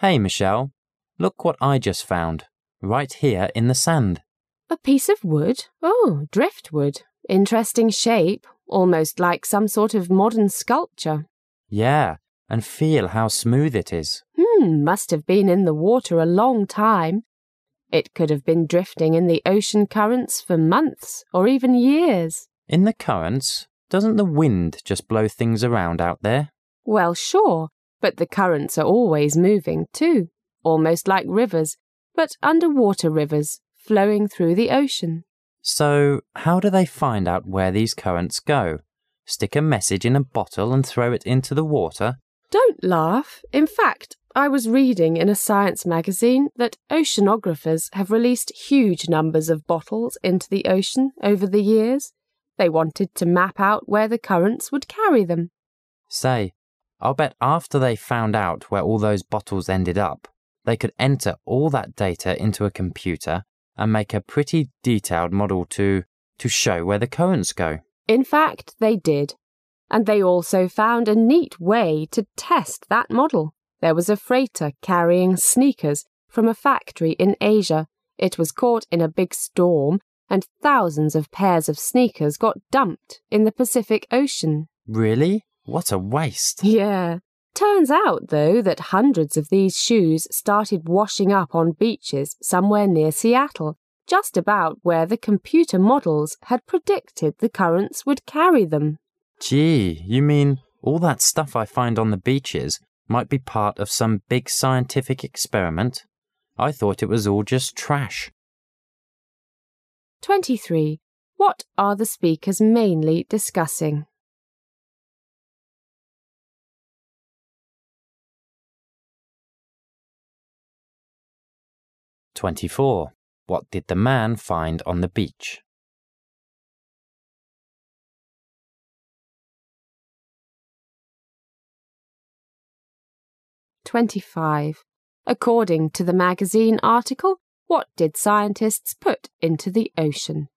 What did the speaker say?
Hey, Michelle, look what I just found, right here in the sand. A piece of wood? Oh, driftwood. Interesting shape, almost like some sort of modern sculpture. Yeah, and feel how smooth it is. Must have been in the water a long time. It could have been drifting in the ocean currents for months or even years. In the currents, doesn't the wind just blow things around out there? Well, sure, but the currents are always moving too, almost like rivers, but underwater rivers flowing through the ocean. So, how do they find out where these currents go? Stick a message in a bottle and throw it into the water? Don't laugh. In fact, I was reading in a science magazine that oceanographers have released huge numbers of bottles into the ocean over the years. They wanted to map out where the currents would carry them. Say, I'll bet after they found out where all those bottles ended up, they could enter all that data into a computer and make a pretty detailed model to show where the currents go. In fact, they did. And they also found a neat way to test that model. There was a freighter carrying sneakers from a factory in Asia. It was caught in a big storm, and thousands of pairs of sneakers got dumped in the Pacific Ocean. Really? What a waste. Yeah. Turns out, though, that hundreds of these shoes started washing up on beaches somewhere near Seattle, just about where the computer models had predicted the currents would carry them. Gee, you mean all that stuff I find on the beaches might be part of some big scientific experiment? I thought it was all just trash. 23. What are the speakers mainly discussing? "24. What did the man find on the beach? 25. According to the magazine article, what did scientists put into the ocean?